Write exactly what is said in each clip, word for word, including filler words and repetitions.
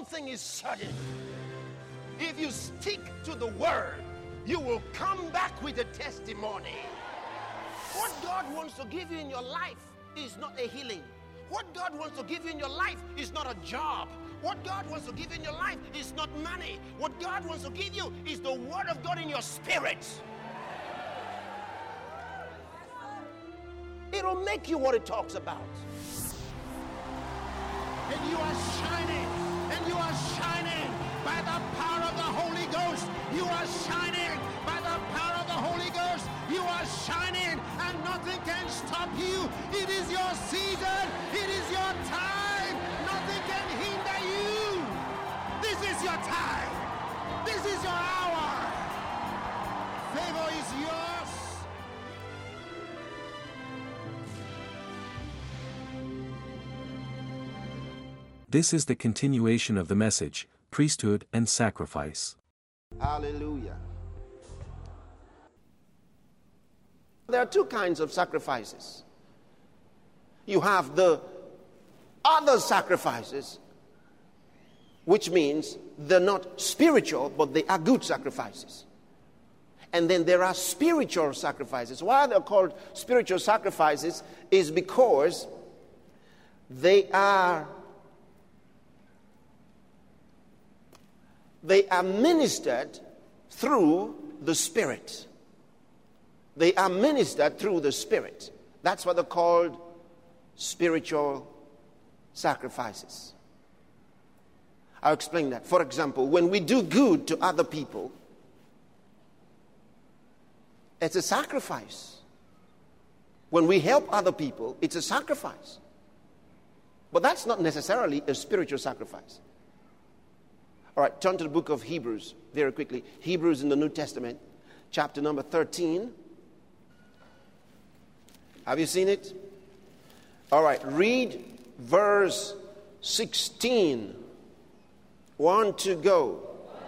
thing is certain. If you stick to the word, you will come back with a testimony. What God wants to give you in your life is not a healing. What God wants to give you in your life is not a job. What God wants to give you in your life is not money. What God wants to give you is the word of God in your spirit. It'll make you what it talks about. And you are shining, and you are shining by the power of the Holy Ghost. You are shining by the power of the Holy Ghost. You are shining, and nothing can stop you. It is your season. It is your time. Nothing can hinder you. This is your time. This is your hour. Favor is yours. This is the continuation of the message, Priesthood and Sacrifice. Hallelujah. There are two kinds of sacrifices. You have the other sacrifices, which means they're not spiritual, but they are good sacrifices. And then there are spiritual sacrifices. Why they're called spiritual sacrifices is because they are They are ministered through the Spirit. They are ministered through the Spirit. That's what they're called spiritual sacrifices. I'll explain that. For example, when we do good to other people, it's a sacrifice. When we help other people, it's a sacrifice. But that's not necessarily a spiritual sacrifice. All right, turn to the book of Hebrews very quickly. Hebrews in the New Testament, chapter number thirteen. Have you seen it? All right, read verse sixteen. One to go.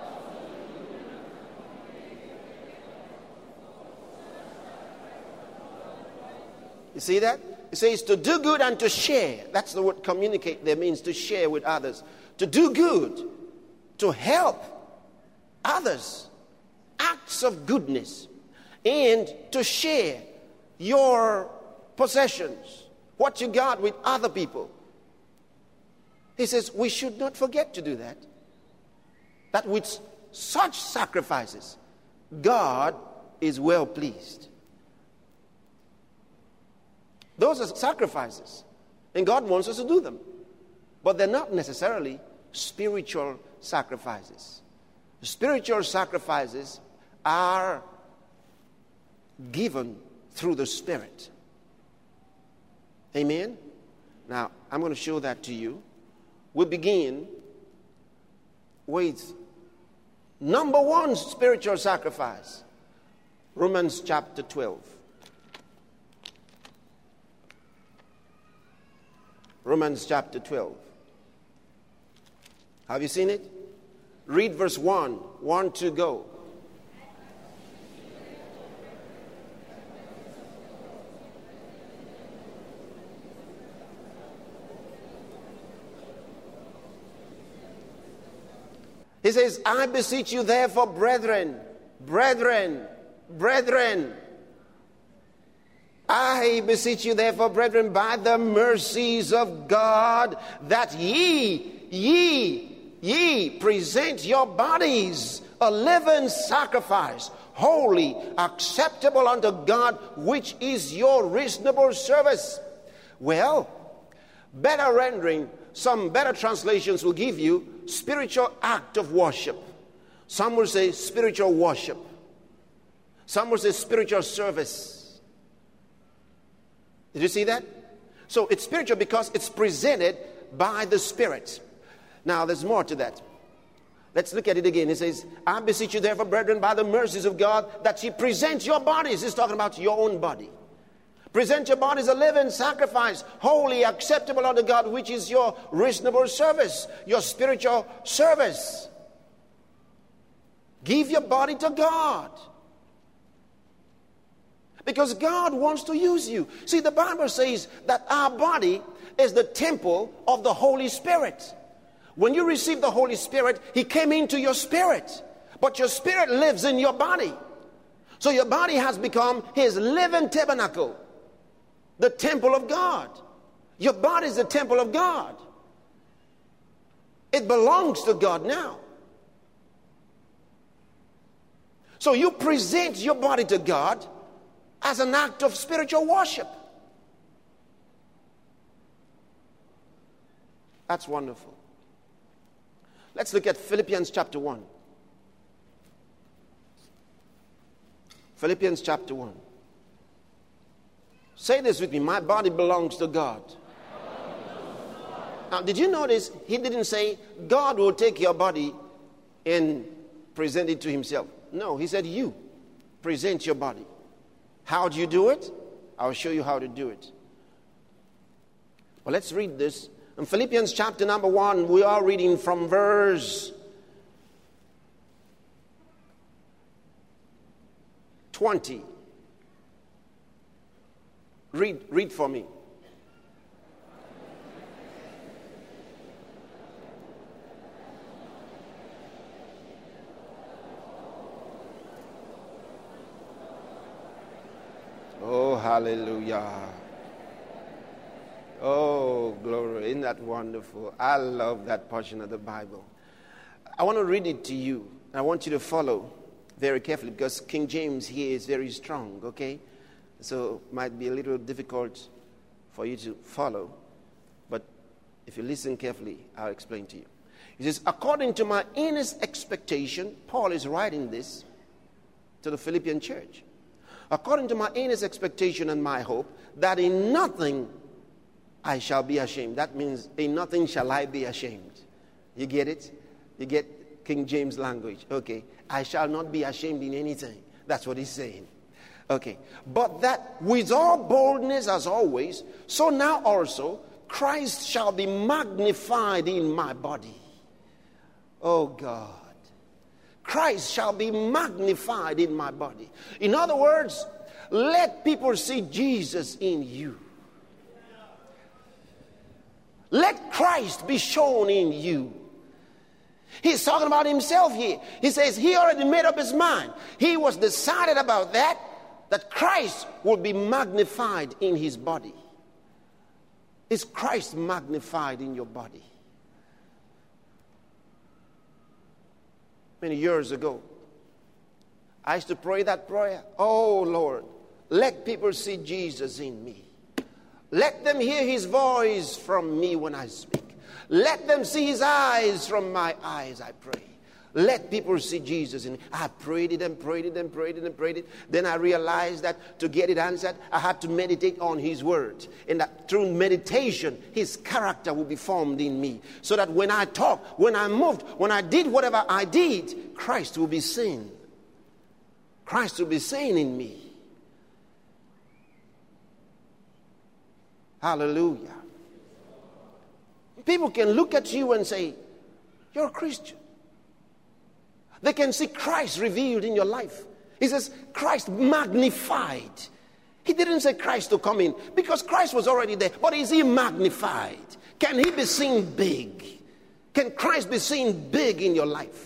You see that? It says to do good and to share. That's the word communicate there, means to share with others. To do good. To help others, acts of goodness, and to share your possessions, what you got with other people. He says we should not forget to do that. That with such sacrifices, God is well pleased. Those are sacrifices, and God wants us to do them. But they're not necessarily spiritual sacrifices. Spiritual sacrifices are given through the Spirit. Amen? Now, I'm going to show that to you. We begin with number one spiritual sacrifice. Romans chapter twelve. Romans chapter twelve. Have you seen it? Read verse one. One to go. He says, I beseech you therefore, brethren, brethren, brethren. I beseech you therefore, brethren, by the mercies of God, that ye, ye, ye present your bodies a living sacrifice, holy, acceptable unto God, which is your reasonable service. Well, better rendering, some better translations will give you spiritual act of worship. Some will say spiritual worship. Some will say spiritual service. Did you see that? So it's spiritual because it's presented by the Spirit. Now there's more to that. Let's look at it again. It says, I beseech you therefore, brethren, by the mercies of God, that ye present your bodies. It's talking about your own body. Present your bodies a living sacrifice, holy, acceptable unto God, which is your reasonable service, your spiritual service. Give your body to God. Because God wants to use you. See, the Bible says that our body is the temple of the Holy Spirit. When you receive the Holy Spirit, He came into your spirit. But your spirit lives in your body. So your body has become His living tabernacle, the temple of God. Your body is the temple of God. It belongs to God now. So you present your body to God as an act of spiritual worship. That's wonderful. Let's look at Philippians chapter one. Philippians chapter one. Say this with me. My body belongs to God. Now, did you notice he didn't say God will take your body and present it to Himself? No, He said you present your body. How do you do it? I'll show you how to do it. Well, let's read this. In Philippians chapter number one, we are reading from verse twenty. Read, read for me. Oh, hallelujah. Oh, glory. Isn't that wonderful? I love that portion of the Bible. I want to read it to you. I want you to follow very carefully because King James here is very strong, okay? So it might be a little difficult for you to follow. But if you listen carefully, I'll explain to you. He says, according to my earnest expectation, Paul is writing this to the Philippian church. According to my earnest expectation and my hope, that in nothing I shall be ashamed. That means in nothing shall I be ashamed. You get it? You get King James language. Okay. I shall not be ashamed in anything. That's what he's saying. Okay. But that with all boldness as always, so now also Christ shall be magnified in my body. Oh God. Christ shall be magnified in my body. In other words, let people see Jesus in you. Let Christ be shown in you. He's talking about himself here. He says he already made up his mind. He was decided about that, that Christ will be magnified in his body. Is Christ magnified in your body? Many years ago, I used to pray that prayer. Oh Lord, let people see Jesus in me. Let them hear his voice from me when I speak. Let them see his eyes from my eyes, I pray. Let people see Jesus in me. I prayed it and prayed it and prayed it and prayed it. Then I realized that to get it answered, I had to meditate on his word. And that through meditation, his character will be formed in me. So that when I talk, when I moved, when I did whatever I did, Christ will be seen. Christ will be seen in me. Hallelujah. People can look at you and say, you're a Christian. They can see Christ revealed in your life. He says, Christ magnified. He didn't say Christ to come in because Christ was already there. But is he magnified? Can he be seen big? Can Christ be seen big in your life?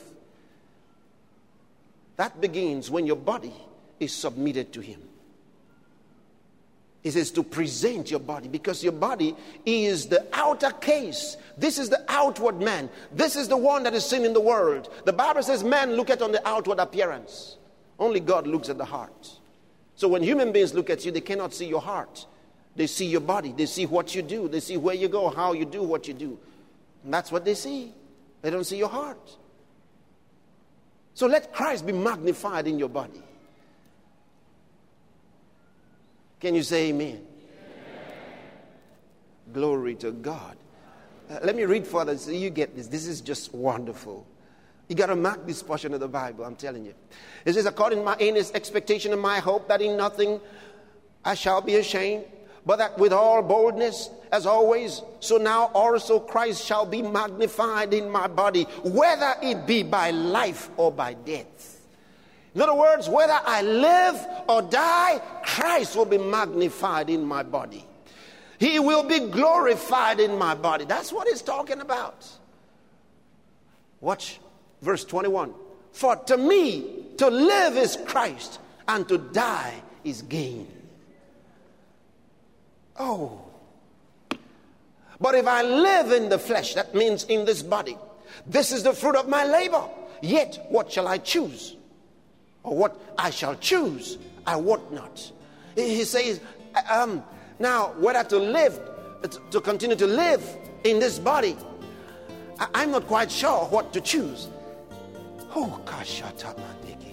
That begins when your body is submitted to him. He says to present your body because your body is the outer case. This is the outward man. This is the one that is seen in the world. The Bible says man look at on the outward appearance. Only God looks at the heart. So when human beings look at you, they cannot see your heart. They see your body. They see what you do. They see where you go, how you do what you do. And that's what they see. They don't see your heart. So let Christ be magnified in your body. Can you say amen? Amen. Glory to God. Uh, let me read further so you get this. This is just wonderful. You got to mark this portion of the Bible, I'm telling you. It says, according to my earnest expectation and my hope that in nothing I shall be ashamed, but that with all boldness, as always, so now also Christ shall be magnified in my body, whether it be by life or by death. In other words, whether I live or die, Christ will be magnified in my body. He will be glorified in my body. That's what he's talking about. Watch verse twenty-one. For to me, to live is Christ, and to die is gain. Oh. But if I live in the flesh, that means in this body, this is the fruit of my labor. Yet, what shall I choose? Or what I shall choose, I wot not. He says, um, now, whether to live, to continue to live in this body, I'm not quite sure what to choose. Oh, gosh, shut up, man.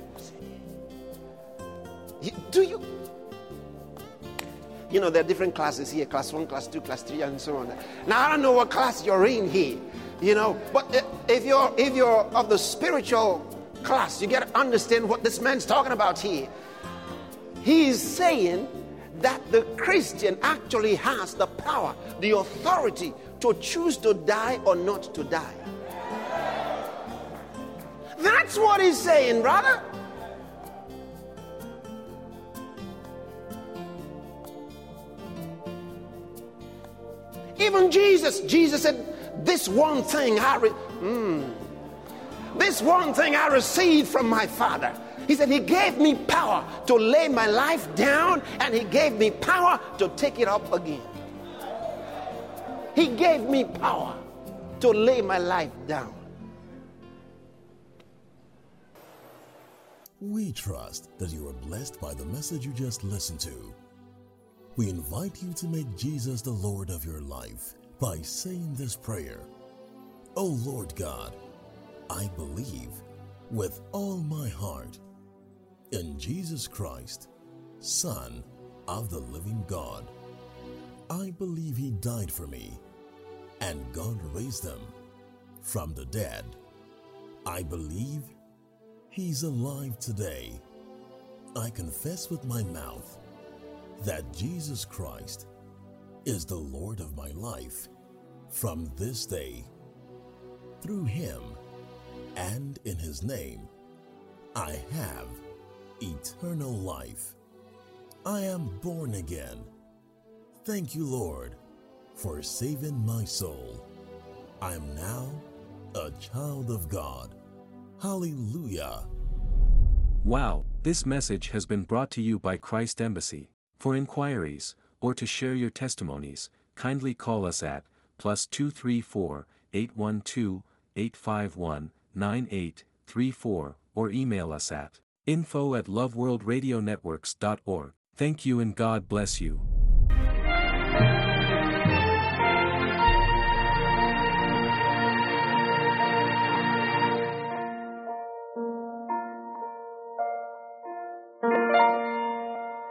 Do you? You know, there are different classes here, class one, class two, class three, and so on. Now, I don't know what class you're in here, you know, but if you're, if you're of the spiritual class, you got to understand what this man's talking about here. He is saying that the Christian actually has the power, the authority to choose to die or not to die. That's what he's saying, brother. Even Jesus, Jesus said, this one thing I re- mm, this one thing I received from my Father. He said he gave me power to lay my life down, and he gave me power to take it up again. He gave me power to lay my life down. We trust that you are blessed by the message you just listened to. We invite you to make Jesus the Lord of your life by saying this prayer. Oh Lord God, I believe with all my heart in Jesus Christ, Son of the living God. I believe he died for me, and God raised him from the dead. I believe he's alive today. I confess with my mouth that Jesus Christ is the Lord of my life from this day. Through him and in his name, I have eternal life. I am born again. Thank you, Lord, for saving my soul. I am now a child of God. Hallelujah. Wow, this message has been brought to you by Christ Embassy. For inquiries, or to share your testimonies, kindly call us at plus two three four, eight one two, eight five one, nine eight three four or email us at info at loveworldradionetworks dot org. Thank you and God bless you.